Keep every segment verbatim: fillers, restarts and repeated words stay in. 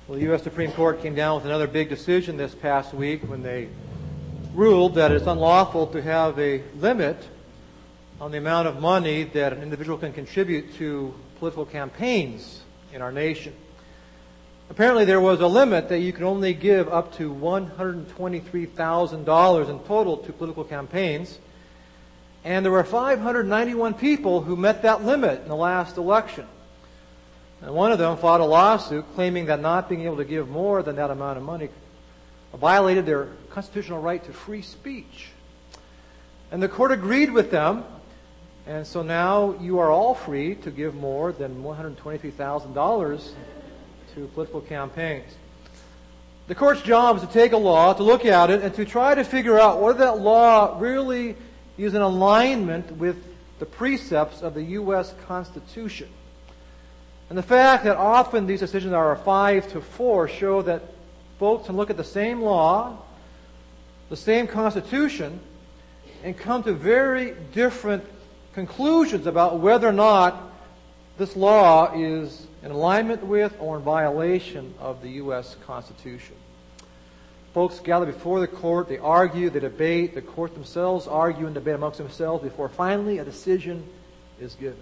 Well, the U S Supreme Court came down with another big decision this past week when they ruled that it's unlawful to have a limit on the amount of money that an individual can contribute to political campaigns in our nation. Apparently there was a limit that you could only give up to one hundred twenty-three thousand dollars in total to political campaigns. And there were five hundred ninety-one people who met that limit in the last election. And one of them filed a lawsuit claiming that not being able to give more than that amount of money violated their constitutional right to free speech. And the court agreed with them, and so now you are all free to give more than one hundred twenty-three thousand dollars to political campaigns. The court's job is to take a law, to look at it, and to try to figure out whether that law really is in alignment with the precepts of the U S Constitution. And the fact that often these decisions are a five to four show that folks can look at the same law, the same Constitution, and come to very different conclusions about whether or not this law is in alignment with or in violation of the U S Constitution. Folks gather before the court, they argue, they debate, the court themselves argue and debate amongst themselves before finally a decision is given.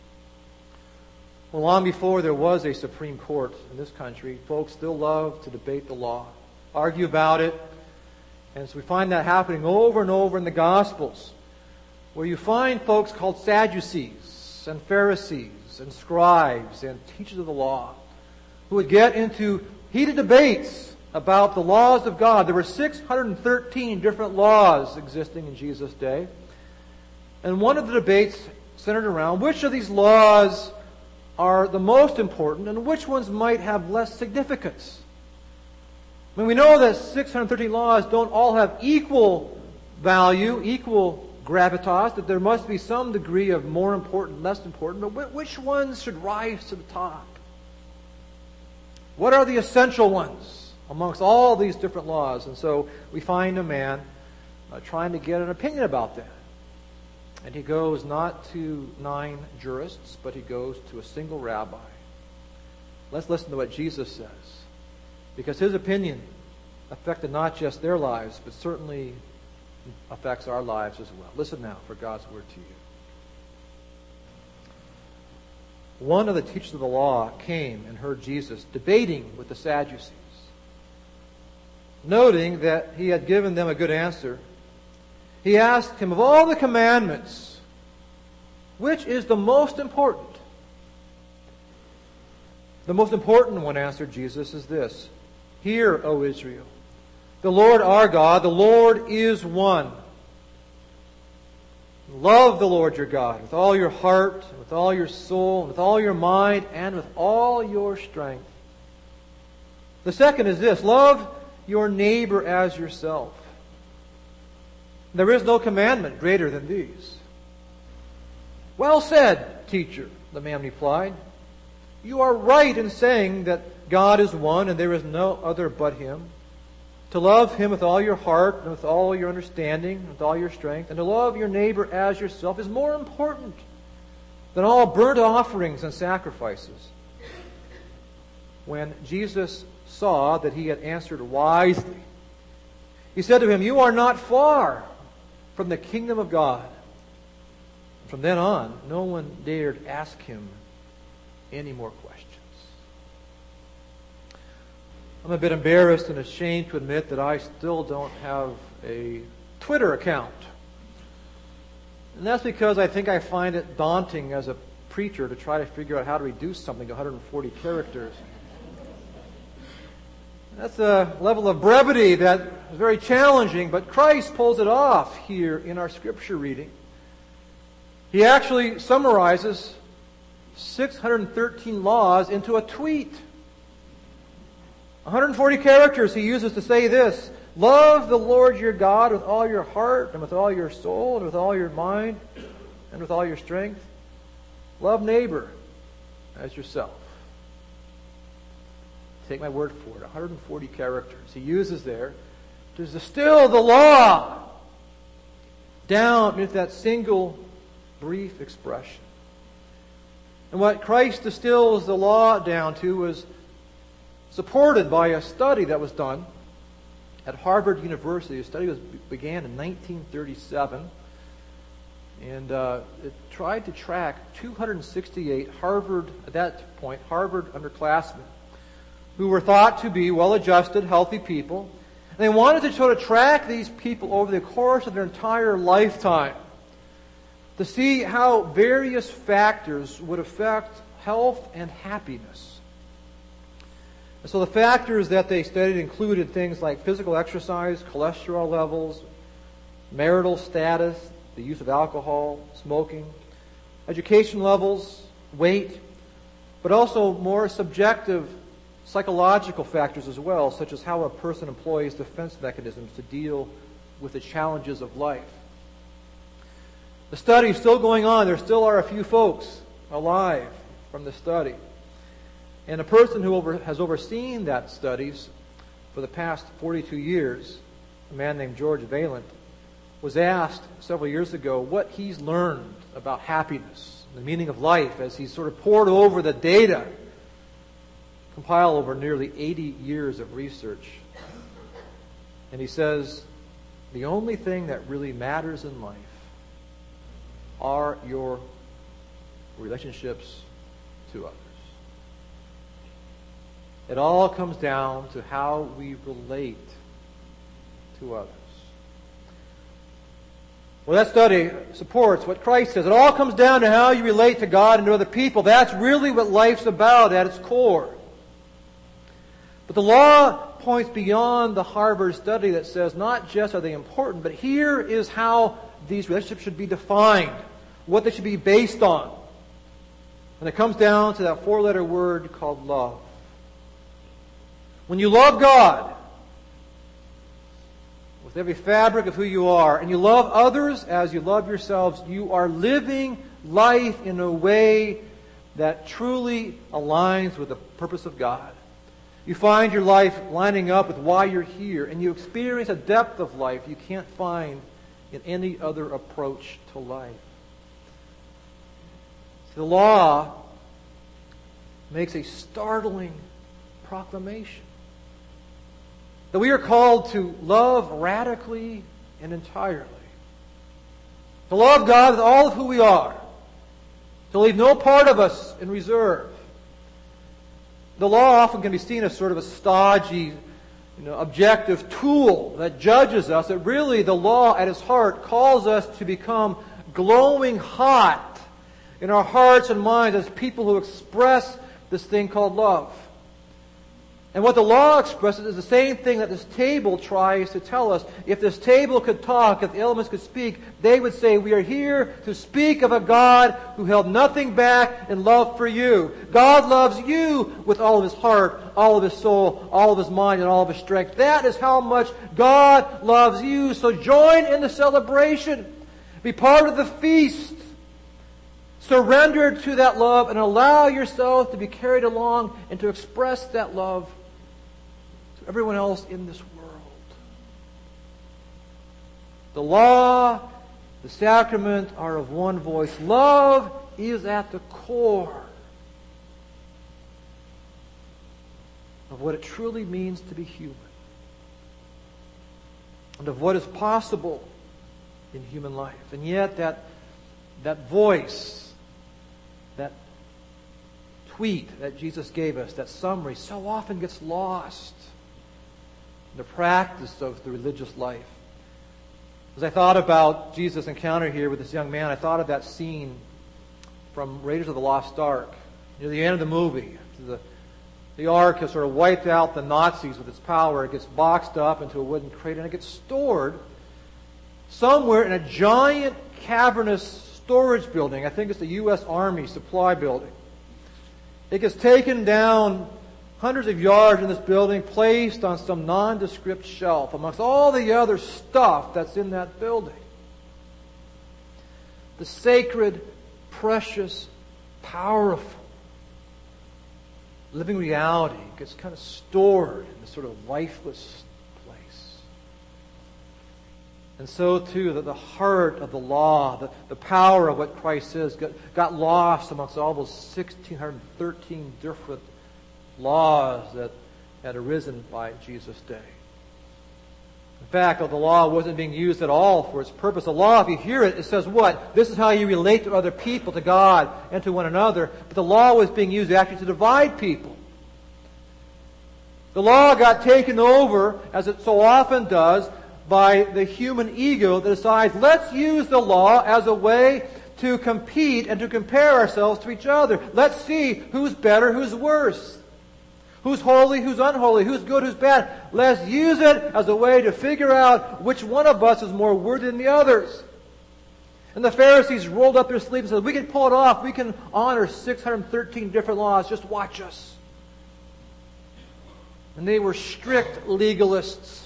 Well, long before there was a Supreme Court in this country, folks still love to debate the law, argue about it, and so we find that happening over and over in the Gospels, where you find folks called Sadducees and Pharisees and scribes and teachers of the law who would get into heated debates about the laws of God. There were six hundred thirteen different laws existing in Jesus' day. And one of the debates centered around which of these laws are the most important and which ones might have less significance. I mean, we know that six hundred thirteen laws don't all have equal value, equal gravitas, that there must be some degree of more important, less important, but which ones should rise to the top? What are the essential ones amongst all these different laws? And so we find a man uh, trying to get an opinion about that. And he goes not to nine jurists, but he goes to a single rabbi. Let's listen to what Jesus says, because his opinion affected not just their lives, but certainly affects our lives as well. Listen now for God's word to you. One of the teachers of the law came and heard Jesus debating with the Sadducees. Noting that he had given them a good answer, he asked him, of all the commandments, which is the most important? The most important one, answered Jesus, is this: Hear, O Israel, the Lord our God, the Lord is one. Love the Lord your God with all your heart, with all your soul, with all your mind, and with all your strength. The second is this: love your neighbor as yourself. There is no commandment greater than these. Well said, teacher, the man replied. You are right in saying that God is one and there is no other but Him. To love Him with all your heart and with all your understanding, with all your strength, and to love your neighbor as yourself is more important than all burnt offerings and sacrifices. When Jesus saw that he had answered wisely, he said to him, You are not far from the kingdom of God. From then on, no one dared ask him any more questions. I'm a bit embarrassed and ashamed to admit that I still don't have a Twitter account. And that's because I think I find it daunting as a preacher to try to figure out how to reduce something to one hundred forty characters. That's a level of brevity that is very challenging, but Christ pulls it off here in our scripture reading. He actually summarizes six hundred thirteen laws into a tweet. one hundred forty characters he uses to say this: love the Lord your God with all your heart and with all your soul and with all your mind and with all your strength. Love neighbor as yourself. Take my word for it, one hundred forty characters he uses there to distill the law down into that single brief expression. And what Christ distills the law down to is supported by a study that was done at Harvard University. The study was, began in nineteen thirty-seven, and uh, it tried to track two hundred sixty-eight Harvard, at that point, Harvard underclassmen who were thought to be well-adjusted, healthy people. And they wanted to sort of track these people over the course of their entire lifetime to see how various factors would affect health and happiness. And so the factors that they studied included things like physical exercise, cholesterol levels, marital status, the use of alcohol, smoking, education levels, weight, but also more subjective psychological factors as well, such as how a person employs defense mechanisms to deal with the challenges of life. The study is still going on. There still are a few folks alive from the study. And a person who over, has overseen that studies for the past forty-two years, a man named George Vaillant, was asked several years ago what he's learned about happiness, the meaning of life, as he's sort of poured over the data compiled over nearly eighty years of research. And he says, the only thing that really matters in life are your relationships to others. It all comes down to how we relate to others. Well, that study supports what Christ says. It all comes down to how you relate to God and to other people. That's really what life's about at its core. But the law points beyond the Harvard study that says not just are they important, but here is how these relationships should be defined, what they should be based on. And it comes down to that four-letter word called love. When you love God with every fabric of who you are, and you love others as you love yourselves, you are living life in a way that truly aligns with the purpose of God. You find your life lining up with why you're here, and you experience a depth of life you can't find in any other approach to life. The law makes a startling proclamation that we are called to love radically and entirely. To love God with all of who we are. To leave no part of us in reserve. The law often can be seen as sort of a stodgy, you know, objective tool that judges us. That really the law at its heart calls us to become glowing hot in our hearts and minds as people who express this thing called love. And what the law expresses is the same thing that this table tries to tell us. If this table could talk, if the elements could speak, they would say, we are here to speak of a God who held nothing back in love for you. God loves you with all of His heart, all of His soul, all of His mind, and all of His strength. That is how much God loves you. So join in the celebration. Be part of the feast. Surrender to that love and allow yourself to be carried along and to express that love to everyone else in this world. The law, the sacrament are of one voice. Love is at the core of what it truly means to be human and of what is possible in human life. And yet that, that voice, that tweet that Jesus gave us, that summary, so often gets lost in the practice of the religious life. As I thought about Jesus' encounter here with this young man, I thought of that scene from Raiders of the Lost Ark. Near the end of the movie, the, the Ark has sort of wiped out the Nazis with its power. It gets boxed up into a wooden crate and it gets stored somewhere in a giant cavernous storage building. I think it's the U S Army supply building. It gets taken down hundreds of yards in this building, placed on some nondescript shelf amongst all the other stuff that's in that building. The sacred, precious, powerful, living reality gets kind of stored in this sort of lifeless place. And so too, that the heart of the law, the, the power of what Christ says, got, got lost amongst all those one thousand six hundred thirteen different laws that had arisen by Jesus' day. In fact, the law wasn't being used at all for its purpose. The law, if you hear it, it says what? This is how you relate to other people, to God, and to one another. But the law was being used actually to divide people. The law got taken over, as it so often does, by the human ego that decides, let's use the law as a way to compete and to compare ourselves to each other. Let's see who's better, who's worse. Who's holy, who's unholy, who's good, who's bad. Let's use it as a way to figure out which one of us is more worthy than the others. And the Pharisees rolled up their sleeves and said, we can pull it off. We can honor six hundred thirteen different laws. Just watch us. And they were strict legalists.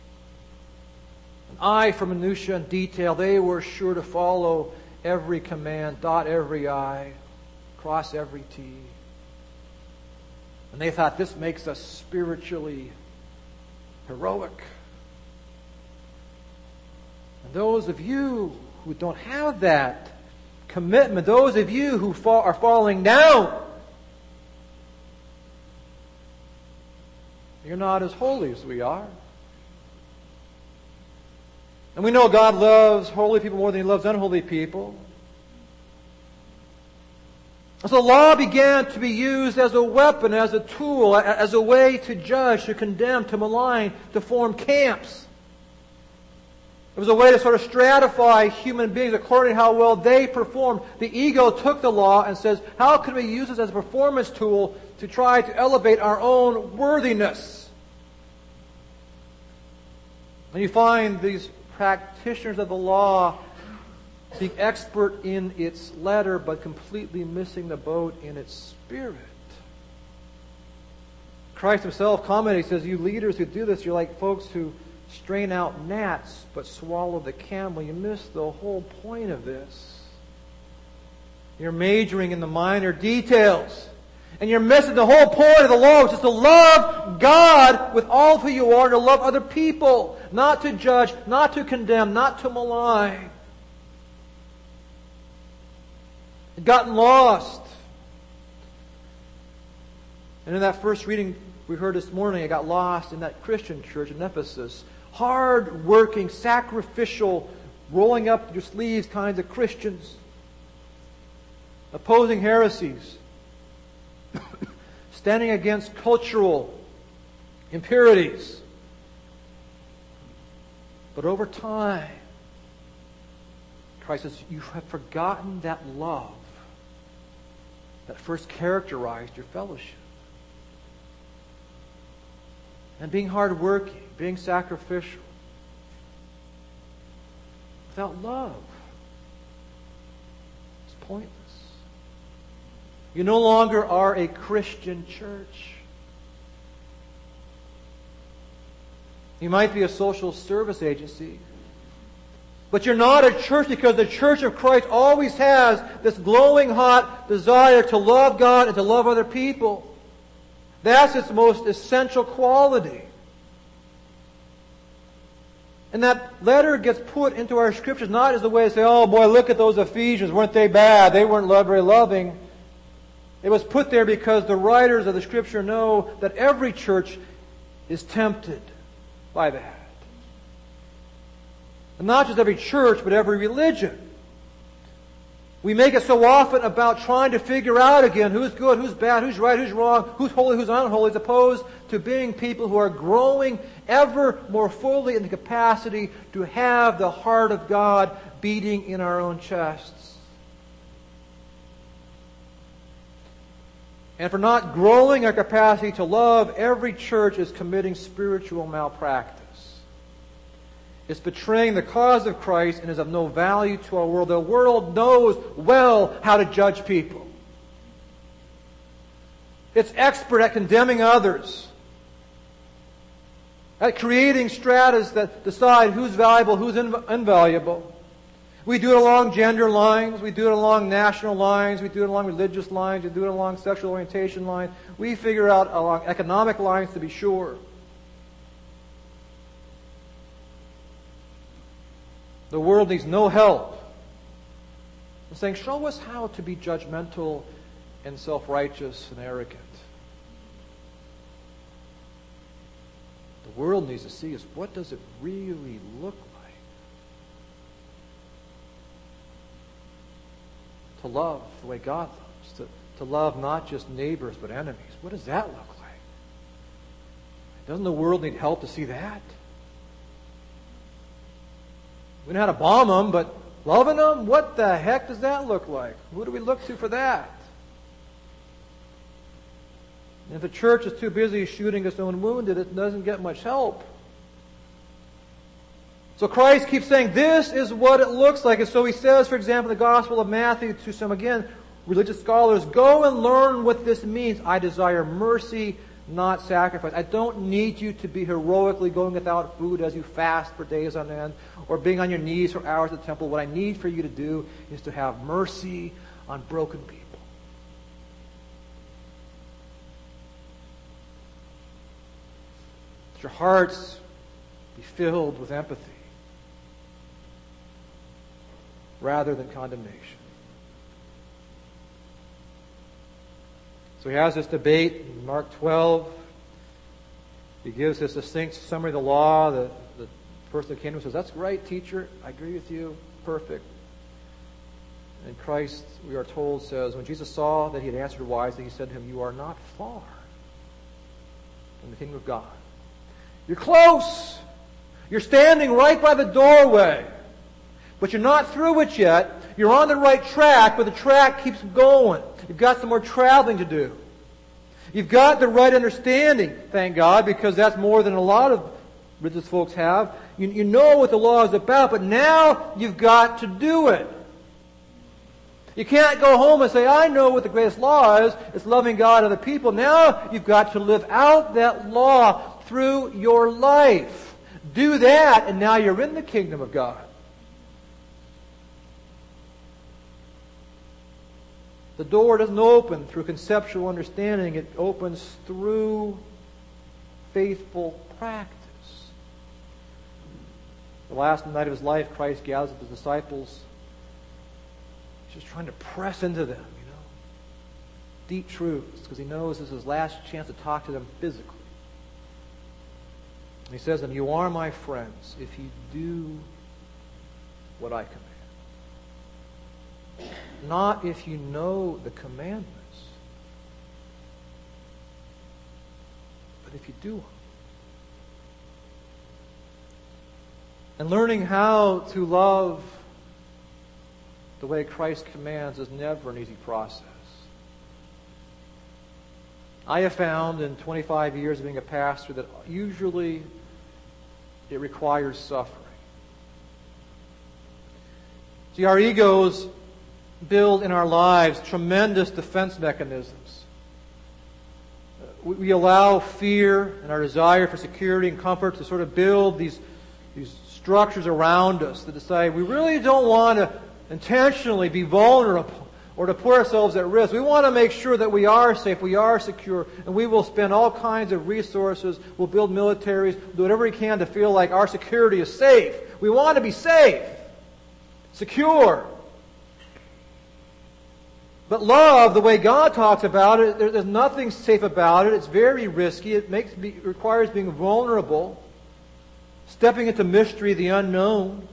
An eye for minutiae and detail. They were sure to follow every command, dot every I, cross every T. And they thought this makes us spiritually heroic. And those of you who don't have that commitment, those of you who fall, are falling down, you're not as holy as we are. And we know God loves holy people more than He loves unholy people. So the law began to be used as a weapon, as a tool, as a way to judge, to condemn, to malign, to form camps. It was a way to sort of stratify human beings according to how well they performed. The ego took the law and says, how can we use this as a performance tool to try to elevate our own worthiness? And you find these practitioners of the law being expert in its letter, but completely missing the boat in its spirit. Christ Himself commented, He says, you leaders who do this, you're like folks who strain out gnats, but swallow the camel. You miss the whole point of this. You're majoring in the minor details. And you're missing the whole point of the law, which is to love God with all of who you are, and to love other people. Not to judge, not to condemn, not to malign. Had gotten lost. And in that first reading we heard this morning, I got lost in that Christian church in Ephesus. Hard-working, sacrificial, rolling up your sleeves kinds of Christians. Opposing heresies. Standing against cultural impurities. But over time, Christ says, you have forgotten that love that first characterized your fellowship. And being hardworking, being sacrificial. Without love, it's pointless. You no longer are a Christian church. You might be a social service agency, but you're not a church, because the Church of Christ always has this glowing hot desire to love God and to love other people. That's its most essential quality. And that letter gets put into our scriptures not as a way to say, oh boy, look at those Ephesians, weren't they bad? They weren't very loving. It was put there because the writers of the Scripture know that every church is tempted by that. And not just every church, but every religion. We make it so often about trying to figure out again who's good, who's bad, who's right, who's wrong, who's holy, who's unholy, as opposed to being people who are growing ever more fully in the capacity to have the heart of God beating in our own chests. And for not growing our capacity to love, every church is committing spiritual malpractice. It's betraying the cause of Christ and is of no value to our world. The world knows well how to judge people. It's expert at condemning others, at creating stratas that decide who's valuable, who's inv- invaluable. We do it along gender lines. We do it along national lines. We do it along religious lines. We do it along sexual orientation lines. We figure out along economic lines, to be sure. The world needs no help. I'm saying, show us how to be judgmental and self-righteous and arrogant. world needs to see is, what does it really look like to love the way God loves, to, to love not just neighbors but enemies? What does that look like? Doesn't the world need help to see that? We know how to bomb them, but loving them, what the heck does that look like? Who do we look to for that? And if the church is too busy shooting its own wounded, it doesn't get much help. So Christ keeps saying, this is what it looks like. And so he says, for example, in the Gospel of Matthew to some, again, religious scholars, go and learn what this means. I desire mercy, not sacrifice. I don't need you to be heroically going without food as you fast for days on end, or being on your knees for hours at the temple. What I need for you to do is to have mercy on broken people. Let your hearts be filled with empathy rather than condemnation. So he has this debate in Mark twelve. He gives this succinct summary of the law. The, the person of the kingdom says, that's right, teacher. I agree with you. Perfect. And Christ, we are told, says, when Jesus saw that he had answered wisely, he said to him, you are not far from the kingdom of God. You're close. You're standing right by the doorway. But you're not through it yet. You're on the right track, but the track keeps going. You've got some more traveling to do. You've got the right understanding, thank God, because that's more than a lot of religious folks have. You, you know what the law is about, but now you've got to do it. You can't go home and say, I know what the greatest law is. It's loving God and other people. Now you've got to live out that law through your life. Do that, and now you're in the kingdom of God. The door doesn't open through conceptual understanding. It opens through faithful practice. The last night of his life, Christ gathers up his disciples. He's just trying to press into them, you know, deep truths, because he knows this is his last chance to talk to them physically. And he says to them, you are my friends if you do what I command. Not if you know the commandments, but if you do them. And learning how to love the way Christ commands is never an easy process. I have found in twenty-five years of being a pastor that usually it requires suffering. See, our egos build in our lives tremendous defense mechanisms. We allow fear and our desire for security and comfort to sort of build these, these structures around us that decide we really don't want to intentionally be vulnerable or to put ourselves at risk. We want to make sure that we are safe, we are secure, and we will spend all kinds of resources. We'll build militaries, do whatever we can to feel like our security is safe. We want to be safe, secure. But love, the way God talks about it, there's nothing safe about it. It's very risky. It makes it requires being vulnerable, stepping into mystery, the unknown.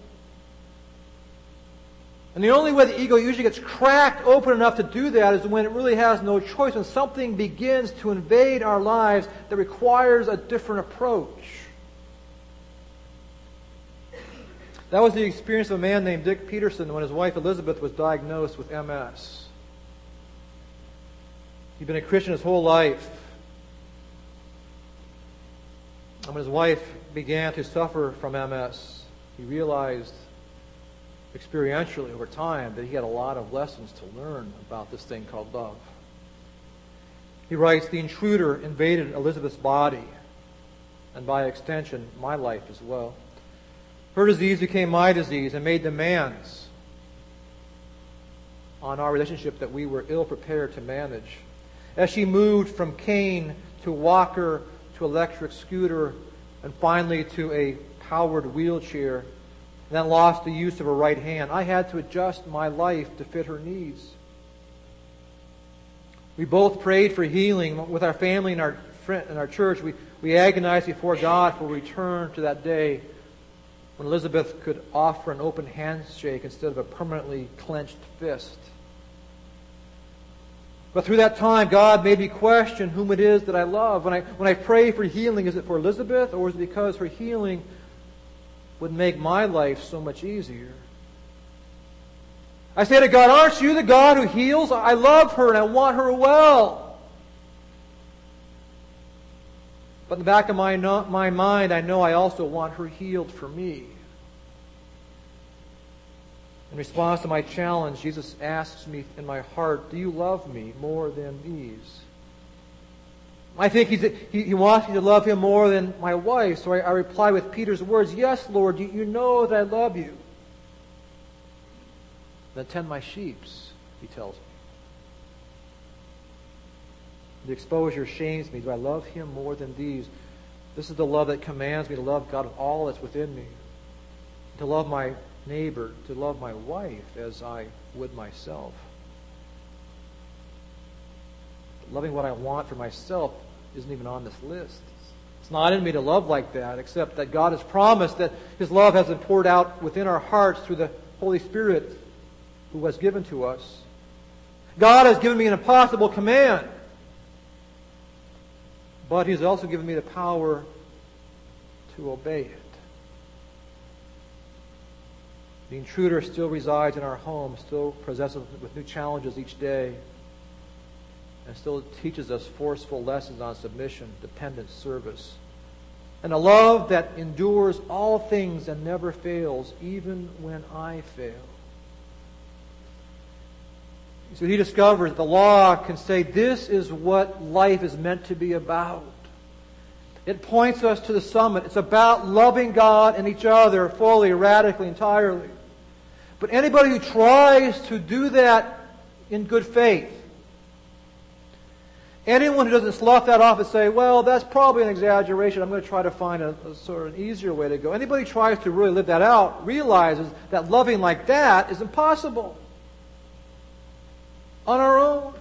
And the only way the ego usually gets cracked open enough to do that is when it really has no choice, when something begins to invade our lives that requires a different approach. That was the experience of a man named Dick Peterson when his wife Elizabeth was diagnosed with M S. He'd been a Christian his whole life. And when his wife began to suffer from M S, he realized experientially over time that he had a lot of lessons to learn about this thing called love. He writes, the intruder invaded Elizabeth's body, and by extension, my life as well. Her disease became my disease and made demands on our relationship that we were ill prepared to manage. As she moved from cane to walker to electric scooter and finally to a powered wheelchair, and then lost the use of her right hand, I had to adjust my life to fit her needs. We both prayed for healing with our family and our friend, in our church, we, we agonize before God for return to that day when Elizabeth could offer an open handshake instead of a permanently clenched fist. But through that time, God made me question whom it is that I love. When I, when I pray for healing, is it for Elizabeth, or is it because her healing would make my life so much easier? I say to God, aren't you the God who heals? I love her and I want her well. But in the back of my, my mind, I know I also want her healed for me. In response to my challenge, Jesus asks me in my heart, do you love me more than these? I think he's, he, he wants me to love him more than my wife, so I, I reply with Peter's words, yes, Lord, you, you know that I love you. Then tend my sheep, he tells me. The exposure shames me. Do I love him more than these? This is the love that commands me to love God with all that's within me. To love my neighbor, to love my wife as I would myself. Loving what I want for myself isn't even on this list. It's not in me to love like that, except that God has promised that his love has been poured out within our hearts through the Holy Spirit who has given to us. God has given me an impossible command, but he's also given me the power to obey it. The intruder still resides in our home, still presents us with new challenges each day, and still teaches us forceful lessons on submission, dependence, service, and a love that endures all things and never fails, even when I fail. So he discovers that the law can say this is what life is meant to be about. It points us to the summit. It's about loving God and each other fully, radically, entirely. But anybody who tries to do that in good faith, anyone who doesn't slough that off and say, well, that's probably an exaggeration, I'm going to try to find a, a sort of an easier way to go. Anybody who tries to really live that out realizes that loving like that is impossible on our own.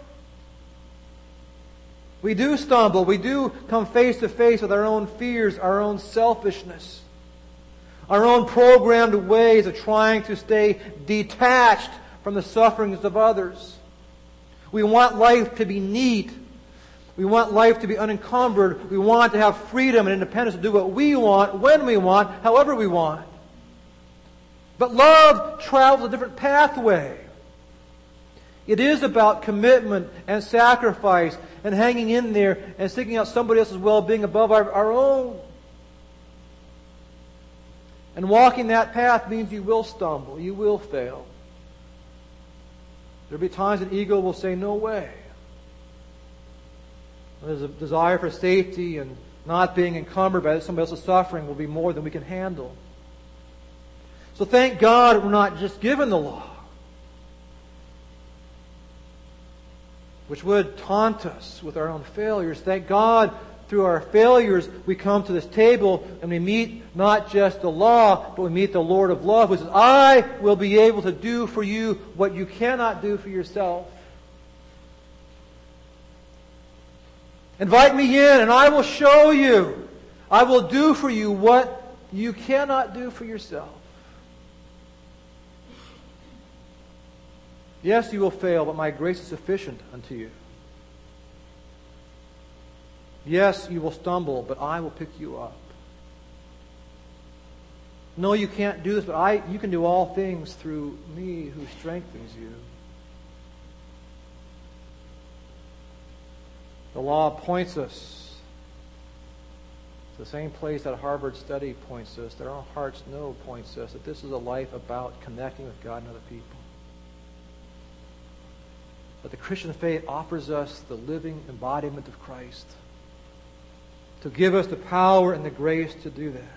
We do stumble. We do come face to face with our own fears, our own selfishness, our own programmed ways of trying to stay detached from the sufferings of others. We want life to be neat. We want life to be unencumbered. We want to have freedom and independence to do what we want, when we want, however we want. But love travels a different pathway. It is about commitment and sacrifice and hanging in there and seeking out somebody else's well-being above our, our own. And walking that path means you will stumble. You will fail. There will be times that ego will say, no way. There's a desire for safety and not being encumbered by somebody else's suffering will be more than we can handle. So thank God we're not just given the law, which would taunt us with our own failures. Thank God through our failures we come to this table and we meet not just the law, but we meet the Lord of love who says, I will be able to do for you what you cannot do for yourself. Invite me in and I will show you. I will do for you what you cannot do for yourself. Yes, you will fail, but my grace is sufficient unto you. Yes, you will stumble, but I will pick you up. No, you can't do this, but I, you can do all things through me who strengthens you. The law points us to the same place that Harvard study points us, that our hearts know points us, that this is a life about connecting with God and other people. But the Christian faith offers us the living embodiment of Christ to give us the power and the grace to do that.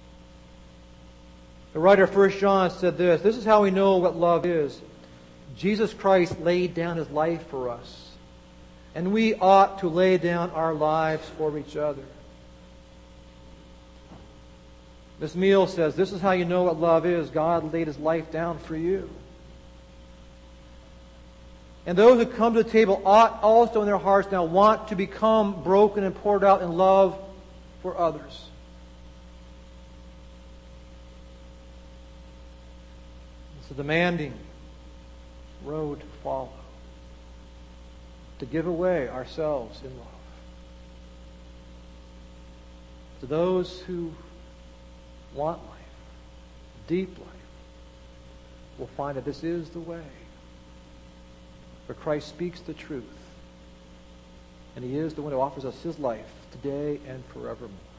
The writer First John said this, this is how we know what love is. Jesus Christ laid down his life for us, and we ought to lay down our lives for each other. Miss Meal says, this is how you know what love is. God laid his life down for you. And those who come to the table ought also in their hearts now want to become broken and poured out in love for others. It's a demanding road to follow. To give away ourselves in love. To those who want life, deep life, will find that this is the way. For Christ speaks the truth. And He is the one who offers us His life today and forevermore.